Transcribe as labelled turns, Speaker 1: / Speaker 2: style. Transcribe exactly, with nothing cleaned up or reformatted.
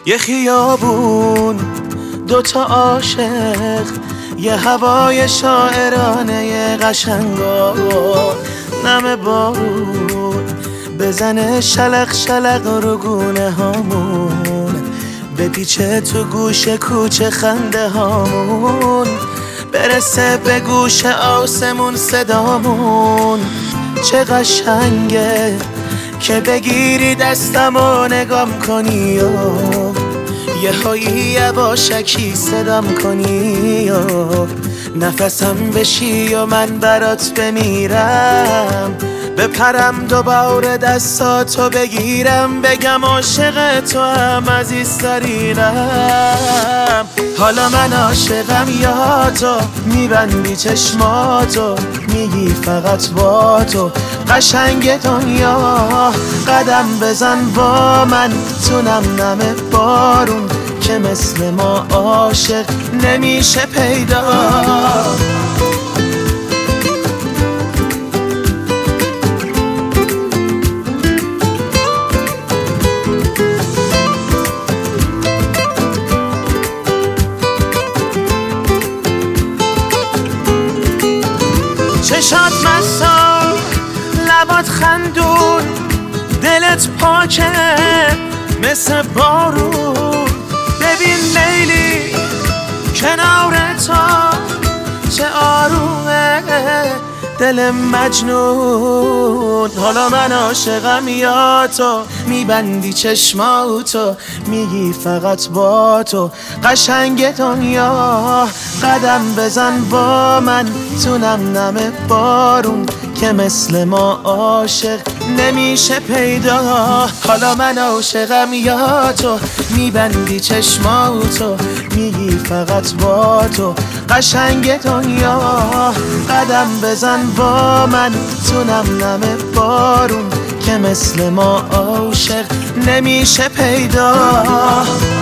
Speaker 1: یه خیابون دوتا عاشق، یه هوای شاعرانه قشنگا، نم بارون بزنه شلق شلق رو گونه هامون، بپیچه تو گوش کوچه خنده هامون، برسه به گوش آسمون صدامون. چه قشنگه که بگیری دستم و نگام کنی و یه هایی یواشکی صدام کنی و نفسم بشی و من برات بمیرم، بپرم دوباره دستاتو بگیرم، بگم عاشق تو هم عزیزترینم. حالا من عاشقم یا تو، میبندی چشماتو میگی فقط با تو قشنگ دنیا، قدم بزن با من تو نم نم بارون که مثل ما عاشق نمیشه پیدا. چشات مستا لبات خندون، دلت پاکه مثل بارون، ببین لیلی کنار تو چه آرومه دل مجنون. حالا من عاشقم یا تو، میبندی چشماتو میگی فقط با تو قشنگ دنیا، قدم بزن با من تو نم نم بارون که مثل ما عاشق نمیشه پیدا. حالا من عاشقم یا تو، میبندی چشماتو میگی فقط با تو قشنگ دنیا، قدم بزن با من تو نم نم بارون که مثل ما عاشق نمیشه پیدا.